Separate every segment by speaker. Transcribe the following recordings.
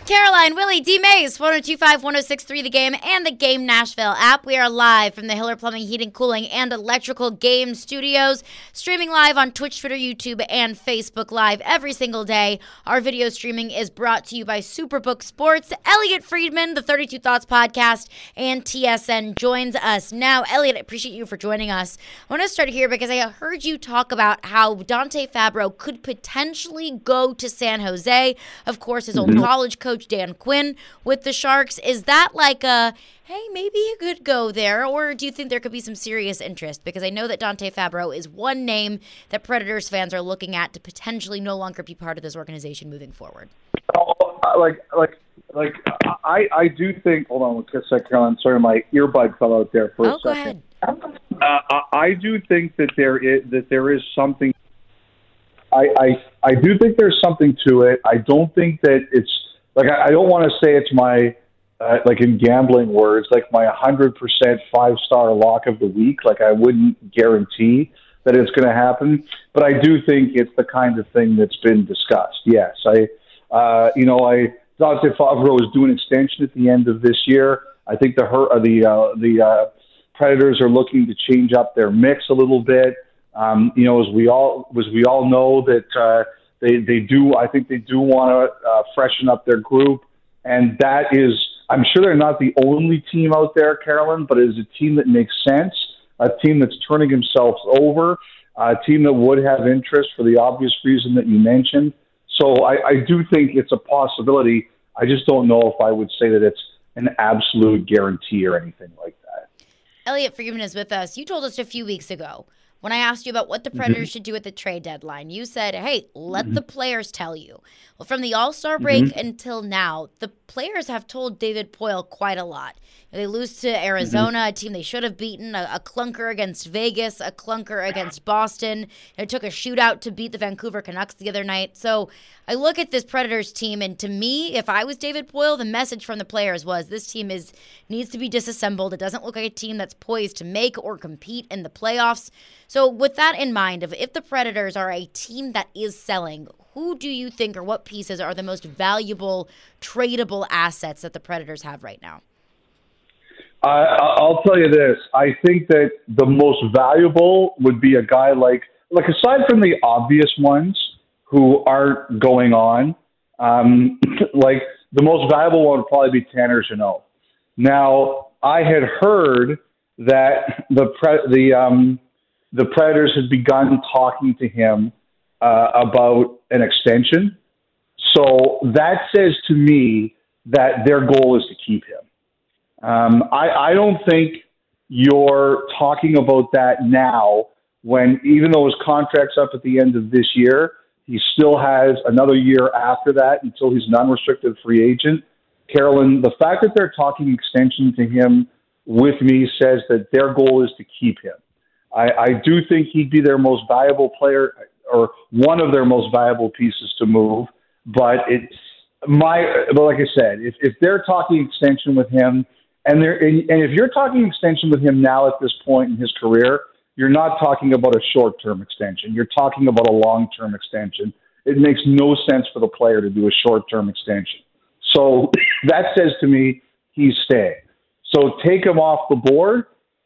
Speaker 1: Caroline, Willie, D. Mays, 1025, 1063 The Game, and the Game Nashville app. We are live from the Hiller Plumbing, Heating, Cooling, and Electrical Game Studios, streaming live on Twitch, Twitter, YouTube, and Facebook Live every single day. Our video streaming is brought to you by Superbook Sports. Elliot Friedman, the 32 Thoughts podcast, and TSN joins us now. Elliot, I appreciate you for joining us. I want to start here because I heard you talk about how Dante Fabro could potentially go to San Jose. Of course, his old college coach, Dan Quinn, with the Sharks. Is that like a, hey, maybe he could go there, or do you think there could be some serious interest? Because I know that Dante Fabro is one name that Predators fans are looking at to potentially no longer be part of this organization moving forward.
Speaker 2: I do think, hold on a second, I'm sorry, my earbud fell out there for a second.
Speaker 1: Go ahead.
Speaker 2: I do think that there is something. I do think there's something to it. I don't think that it's, like, I don't want to say it's my, like in gambling words, like my 100% 5-star lock of the week. Like, I wouldn't guarantee that it's going to happen, but I do think it's the kind of thing that's been discussed. Yes, Dante Fabro is doing an extension at the end of this year. I think the Predators are looking to change up their mix a little bit. As we all know that. They do. I think they do want to freshen up their group, and that is. I'm sure they're not the only team out there, Carolyn, but it is a team that makes sense, a team that's turning themselves over, a team that would have interest for the obvious reason that you mentioned. So I do think it's a possibility. I just don't know if I would say that it's an absolute guarantee or anything like that.
Speaker 1: Elliot Friedman is with us. You told us a few weeks ago, when I asked you about what the Predators should do at the trade deadline, you said, hey, let the players tell you. Well, from the All-Star break until now, the players have told David Poile quite a lot. They lose to Arizona, a team they should have beaten, a clunker against Vegas, a clunker against Boston. It took a shootout to beat the Vancouver Canucks the other night. So I look at this Predators team, and to me, if I was David Poile, the message from the players was this team needs to be disassembled. It doesn't look like a team that's poised to make or compete in the playoffs. So with that in mind, if the Predators are a team that is selling, who do you think or what pieces are the most valuable, tradable assets that the Predators have right now?
Speaker 2: I'll tell you this. I think that the most valuable would be a guy like aside from the obvious ones who aren't going on, like the most valuable one would probably be Tanner Jeannot. Now, I had heard that the Predators had begun talking to him about an extension. So that says to me that their goal is to keep him. I don't think you're talking about that now when, even though his contract's up at the end of this year, he still has another year after that until he's an unrestricted free agent. Carolyn, the fact that they're talking extension to him with me says that their goal is to keep him. I do think he'd be their most valuable player or one of their most valuable pieces to move. But like I said, if they're talking extension with him, and if you're talking extension with him now at this point in his career, you're not talking about a short-term extension. You're talking about a long-term extension. It makes no sense for the player to do a short-term extension. So that says to me he's staying. So take him off the board.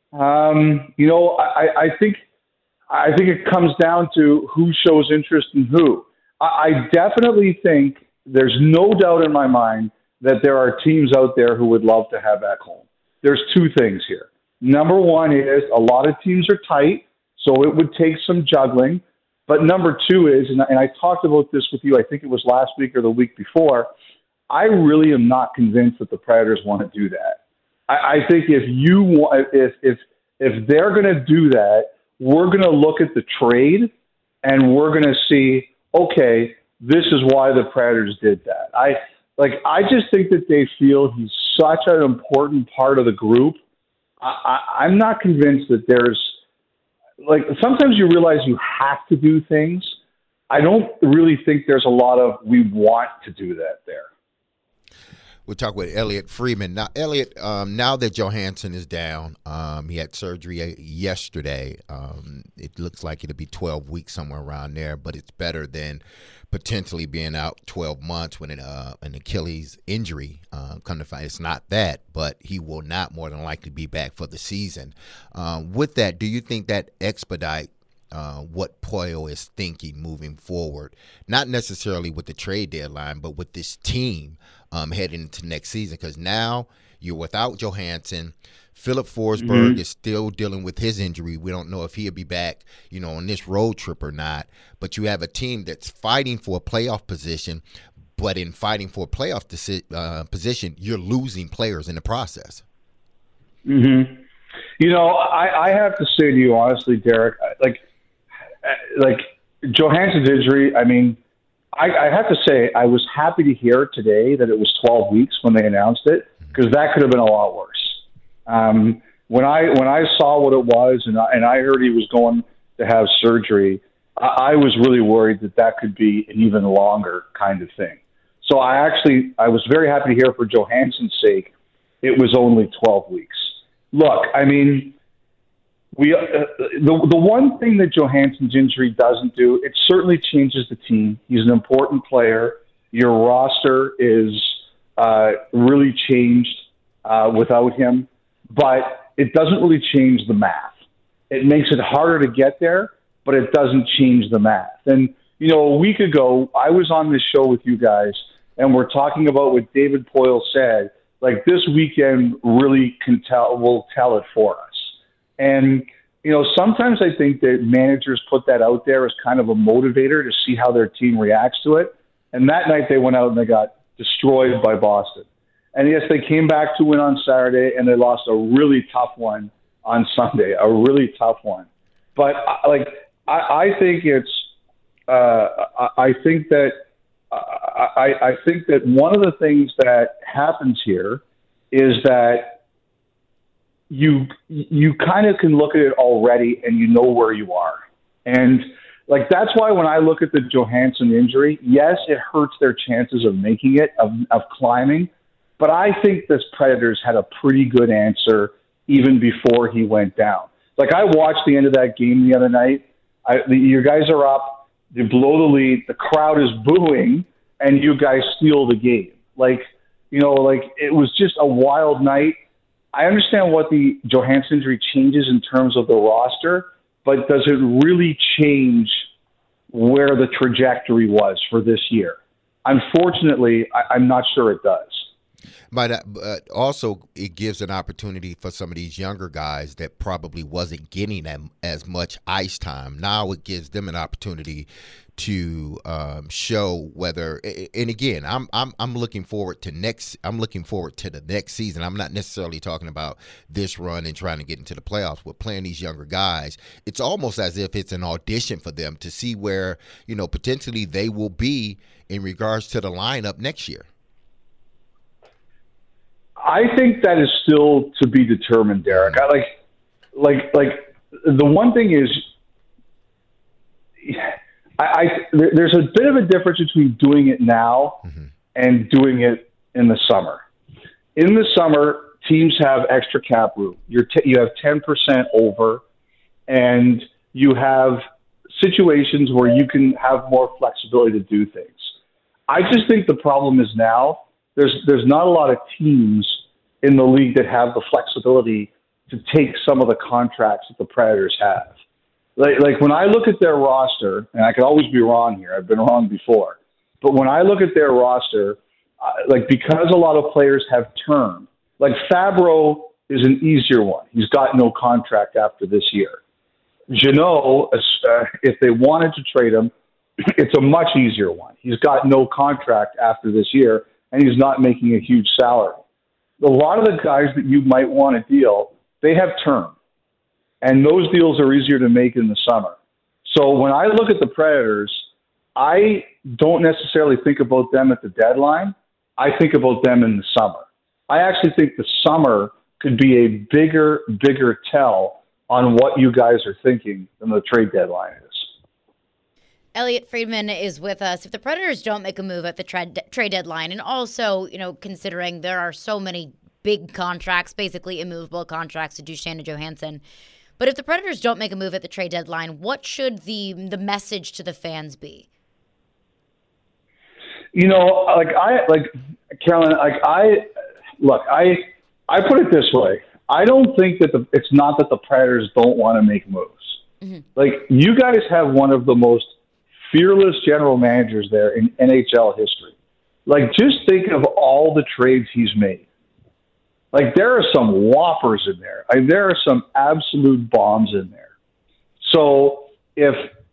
Speaker 2: I think it comes down to who shows interest in who. I definitely think there's no doubt in my mind that there are teams out there who would love to have Ekholm. There's two things here. Number one is a lot of teams are tight, so it would take some juggling. But number two is, and I talked about this with you, I think it was last week or the week before, I really am not convinced that the Predators want to do that. I think if they're going to do that, we're going to look at the trade and we're going to see, okay, this is why the Predators did that. I just think that they feel he's such an important part of the group. I'm not convinced that there's, like, sometimes you realize you have to do things. I don't really think there's a lot of we want to do that there.
Speaker 3: We'll talk with Elliot Freeman. Now, Elliot, now that Johansson is down, he had surgery yesterday. It looks like it'll be 12 weeks, somewhere around there, but it's better than potentially being out 12 months when an Achilles injury. Come to find, it's not that, but he will not more than likely be back for the season. With that, do you think that expedite what Poile is thinking moving forward, not necessarily with the trade deadline, but with this team heading into next season? Because now you're without Johansson. Philip Forsberg is still dealing with his injury. We don't know if he'll be back, on this road trip or not. But you have a team that's fighting for a playoff position, but in fighting for a playoff position, you're losing players in the process.
Speaker 2: Mm-hmm. I have to say to you honestly, Derek, like Johansson's injury, I mean, I have to say I was happy to hear today that it was 12 weeks when they announced it, because that could have been a lot worse. When I saw what it was and I heard he was going to have surgery, I was really worried that could be an even longer kind of thing. So I was very happy to hear for Johansson's sake, it was only 12 weeks. Look, I mean, the one thing that Johansson's injury doesn't do, it certainly changes the team. He's an important player. Your roster is really changed without him, but it doesn't really change the math. It makes it harder to get there, but it doesn't change the math. And, a week ago, I was on this show with you guys, and we're talking about what David Poile said, like this weekend really will tell it for us. And, sometimes I think that managers put that out there as kind of a motivator to see how their team reacts to it. And that night they went out and they got destroyed by Boston. And yes, they came back to win on Saturday, and they lost a really tough one on Sunday, a really tough one. But I think it's, I think that one of the things that happens here is that you kind of can look at it already and you know where you are. And that's why when I look at the Johansson injury, yes, it hurts their chances of making it, of climbing. But I think this Predators had a pretty good answer even before he went down. I watched the end of that game the other night. You guys are up, you blow the lead, the crowd is booing, and you guys steal the game. It was just a wild night. I understand what the Johansson injury changes in terms of the roster, but does it really change where the trajectory was for this year? Unfortunately, I'm not sure it does.
Speaker 3: But also it gives an opportunity for some of these younger guys that probably wasn't getting them as much ice time. Now it gives them an opportunity to show whether. And again, I'm looking forward to I'm looking forward to the next season. I'm not necessarily talking about this run and trying to get into the playoffs. We're playing these younger guys. It's almost as if it's an audition for them to see where potentially they will be in regards to the lineup next year.
Speaker 2: I think that is still to be determined, Derek. The one thing is, there's a bit of a difference between doing it now and doing it in the summer. In the summer, teams have extra cap room. You have 10% over, and you have situations where you can have more flexibility to do things. I just think the problem is now there's not a lot of teams in the league that have the flexibility to take some of the contracts that the Predators have. When I look at their roster, and I could always be wrong here, I've been wrong before, but when I look at their roster, because a lot of players have term, Fabro is an easier one. He's got no contract after this year. Jeannot, if they wanted to trade him, it's a much easier one. He's got no contract after this year, and he's not making a huge salary. A lot of the guys that you might want to deal, they have term. And those deals are easier to make in the summer. So when I look at the Predators, I don't necessarily think about them at the deadline. I think about them in the summer. I actually think the summer could be a bigger tell on what you guys are thinking than the trade deadline is.
Speaker 1: Elliot Friedman is with us. If the Predators don't make a move at the trade deadline, and also, considering there are so many big contracts, basically immovable contracts to Duchene and Johansson, but if the Predators don't make a move at the trade deadline, what should the message to the fans be?
Speaker 2: Carolyn, I put it this way. I don't think that it's not that the Predators don't want to make moves. Mm-hmm. Like, you guys have one of the most fearless general managers there in NHL history. Like, just think of all the trades he's made. Like, there are some whoppers in there. There are some absolute bombs in there. So if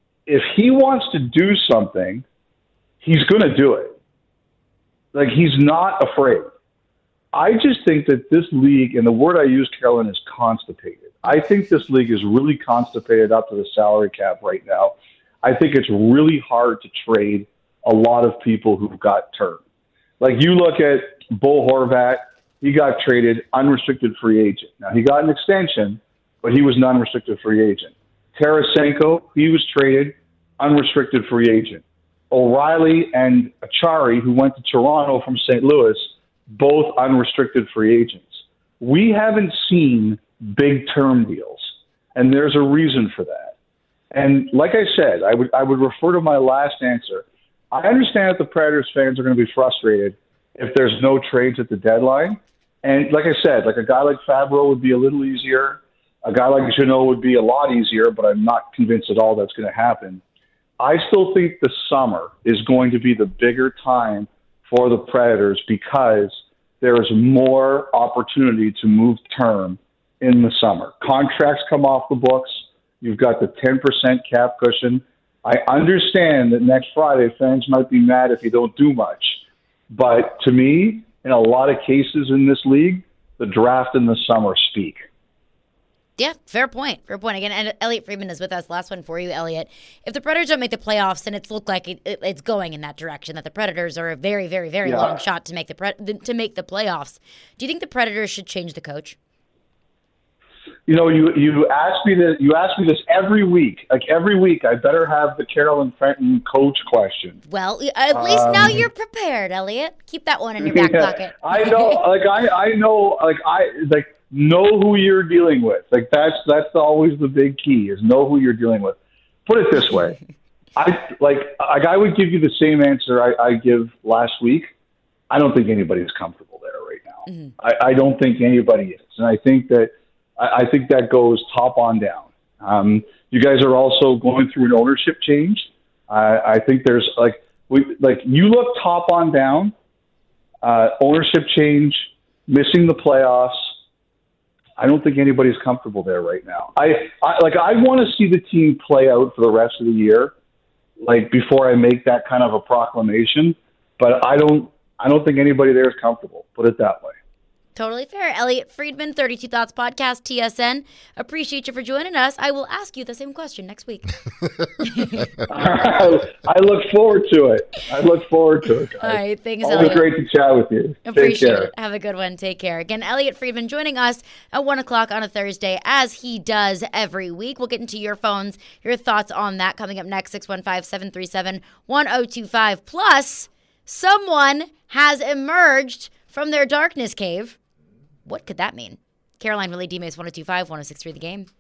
Speaker 2: he wants to do something, he's going to do it. Like, he's not afraid. I just think that this league, and the word I use, Carolyn, is constipated. I think this league is really constipated up to the salary cap right now. I think it's really hard to trade a lot of people who've got term. Like, you look at Bo Horvat, he got traded, unrestricted free agent. Now, he got an extension, but he was an unrestricted free agent. Tarasenko, he was traded, unrestricted free agent. O'Reilly and Achari, who went to Toronto from St. Louis, both unrestricted free agents. We haven't seen big term deals, and there's a reason for that. And like I said, I would refer to my last answer. I understand that the Predators fans are going to be frustrated if there's no trades at the deadline. And like I said, like a guy like Fabro would be a little easier. A guy like Jeannot would be a lot easier, but I'm not convinced at all that's going to happen. I still think the summer is going to be the bigger time for the Predators because there is more opportunity to move term in the summer. Contracts come off the books. You've got the 10% cap cushion. I understand that next Friday fans might be mad if you don't do much. But to me, in a lot of cases in this league, the draft in the summer speak.
Speaker 1: Yeah, fair point. Fair point. Again, and Elliot Friedman is with us. Last one for you, Elliot. If the Predators don't make the playoffs, and it's looked like it's going in that direction, that the Predators are a very, very, very long shot to make the playoffs. Do you think the Predators should change the coach?
Speaker 2: You ask me this. You ask me this every week. Like every week, I better have the Carolyn Fenton coach question.
Speaker 1: Well, at least now you're prepared, Elliot. Keep that one in your back pocket.
Speaker 2: I know. I know. Know who you're dealing with. Like that's always the big key is know who you're dealing with. Put it this way. I would give you the same answer I give last week. I don't think anybody's comfortable there right now. Mm-hmm. I don't think anybody is. And I think that goes top on down. You guys are also going through an ownership change. I think there's you look top on down, ownership change, missing the playoffs. I don't think anybody's comfortable there right now. I want to see the team play out for the rest of the year, before I make that kind of a proclamation. But I don't think anybody there is comfortable. Put it that way.
Speaker 1: Totally fair. Elliot Friedman, 32 Thoughts Podcast, TSN. Appreciate you for joining us. I will ask you the same question next week.
Speaker 2: I look forward to it. Guys.
Speaker 1: All right. Thanks,
Speaker 2: Elliot.
Speaker 1: Elliot.
Speaker 2: Great to chat with you.
Speaker 1: Appreciate it. Have a good one. Take care. Again, Elliot Friedman joining us at 1 o'clock on a Thursday, as he does every week. We'll get into your phones, your thoughts on that coming up next, 615-737-1025. Plus, someone has emerged from their darkness cave. What could that mean? Caroline Riley, DMAS 102.5, 106.3 The Game.